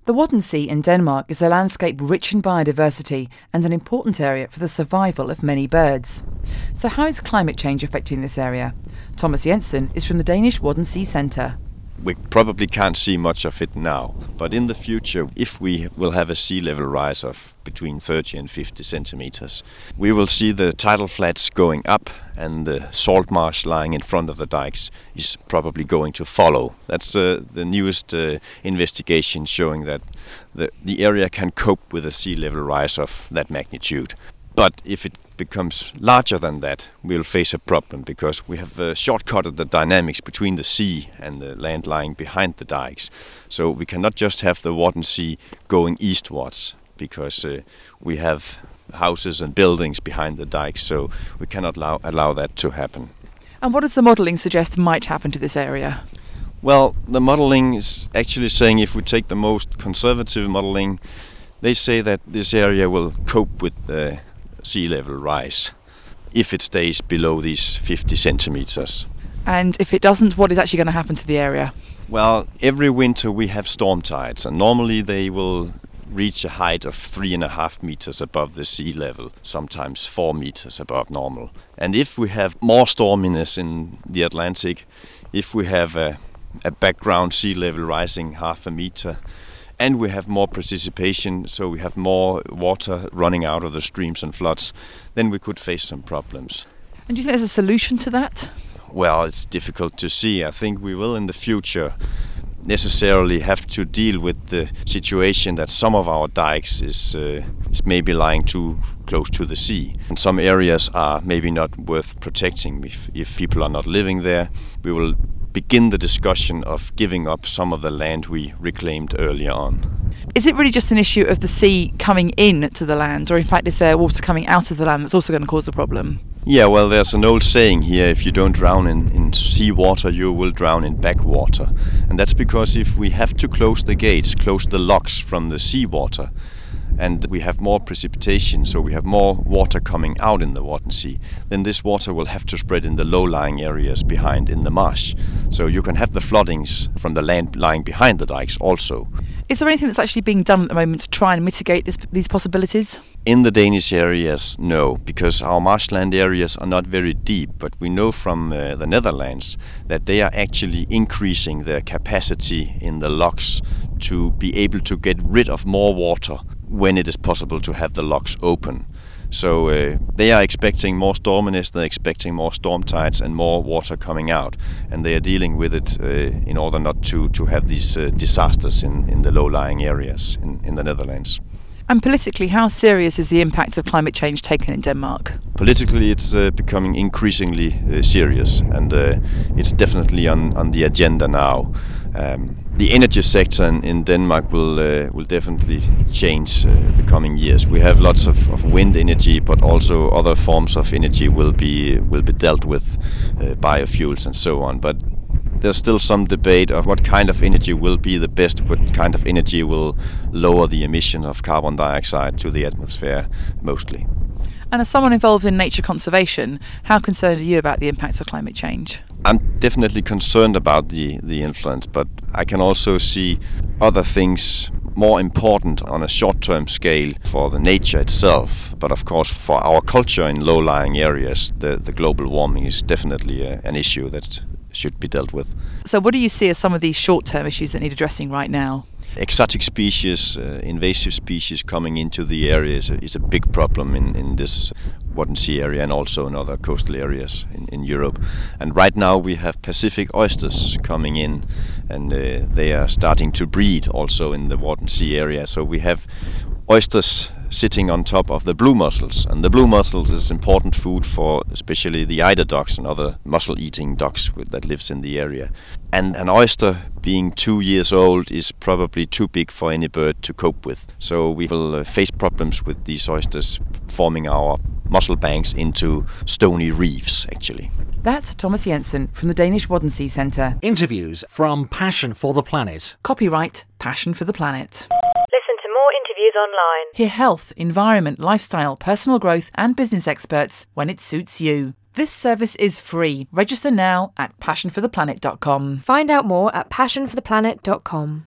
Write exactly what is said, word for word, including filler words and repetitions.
The Wadden Sea in Denmark is a landscape rich in biodiversity and an important area for the survival of many birds. So how is climate change affecting this area? Thomas Jensen is from the Danish Wadden Sea Centre. We probably can't see much of it now, but in the future, if we will have a sea level rise of between thirty and fifty centimeters, we will see the tidal flats going up and the salt marsh lying in front of the dikes is probably going to follow. That's uh, the newest uh, investigation showing that the, the area can cope with a sea level rise of that magnitude. But if it becomes larger than that, we'll face a problem because we have uh, shortcutted the dynamics between the sea and the land lying behind the dikes. So we cannot just have the Wadden Sea going eastwards because uh, we have houses and buildings behind the dikes, so we cannot allow, allow that to happen. And what does the modelling suggest might happen to this area? Well, the modelling is actually saying if we take the most conservative modelling, they say that this area will cope with the sea level rise if it stays below these fifty centimeters. And if it doesn't, what is actually going to happen to the area? Well, every winter we have storm tides, and normally they will reach a height of three and a half meters above the sea level, sometimes four meters above normal. And if we have more storminess in the Atlantic, if we have a, a background sea level rising half a meter, and we have more precipitation, so we have more water running out of the streams and floods, then we could face some problems. And do you think there's a solution to that? Well, it's difficult to see. I think we will in the future necessarily have to deal with the situation that some of our dikes is, uh, is maybe lying too close to the sea. And some areas are maybe not worth protecting if, if people are not living there. We will begin the discussion of giving up some of the land we reclaimed earlier on. Is it really just an issue of the sea coming in to the land, or in fact is there water coming out of the land that's also going to cause a problem? Yeah, well, there's an old saying here, if you don't drown in, in sea water, you will drown in backwater. And that's because if we have to close the gates, close the locks from the seawater, and we have more precipitation, so we have more water coming out in the Wadden Sea, then this water will have to spread in the low-lying areas behind in the marsh. So you can have the floodings from the land lying behind the dikes also. Is there anything that's actually being done at the moment to try and mitigate this, these possibilities? In the Danish areas, no, because our marshland areas are not very deep, but we know from uh, the Netherlands that they are actually increasing their capacity in the locks to be able to get rid of more water when it is possible to have the locks open. So uh, they are expecting more storminess, they're expecting more storm tides and more water coming out, and they are dealing with it uh, in order not to, to have these uh, disasters in, in the low-lying areas in, in the Netherlands. And politically, how serious is the impact of climate change taken in Denmark? Politically, it's uh, becoming increasingly uh, serious, and uh, it's definitely on, on the agenda now. Um, the energy sector in, in Denmark will uh, will definitely change uh, the coming years. We have lots of, of wind energy, but also other forms of energy will be will be dealt with, uh, biofuels and so on. But there's still some debate of what kind of energy will be the best, what kind of energy will lower the emission of carbon dioxide to the atmosphere mostly. And as someone involved in nature conservation, how concerned are you about the impacts of climate change? I'm definitely concerned about the, the influence, but I can also see other things more important on a short-term scale for the nature itself. But of course, for our culture in low-lying areas, the, the global warming is definitely a, an issue that should be dealt with. So what do you see as some of these short-term issues that need addressing right now? Exotic species, uh, invasive species coming into the area is a, is a big problem in, in this Wadden Sea area and also in other coastal areas in, in Europe. And right now we have Pacific oysters coming in, and uh, they are starting to breed also in the Wadden Sea area. So we have oysters sitting on top of the blue mussels, and the blue mussels is important food for especially the eider ducks and other mussel-eating ducks that lives in the area. And an oyster being two years old is probably too big for any bird to cope with. So we will uh, face problems with these oysters forming our mussel banks into stony reefs, actually. That's Thomas Jensen from the Danish Wadden Sea Centre. Interviews from Passion for the Planet. Copyright Passion for the Planet. Listen to more interviews online. Hear health, environment, lifestyle, personal growth and business experts when it suits you. This service is free. Register now at passion for the planet dot com. Find out more at passion for the planet dot com.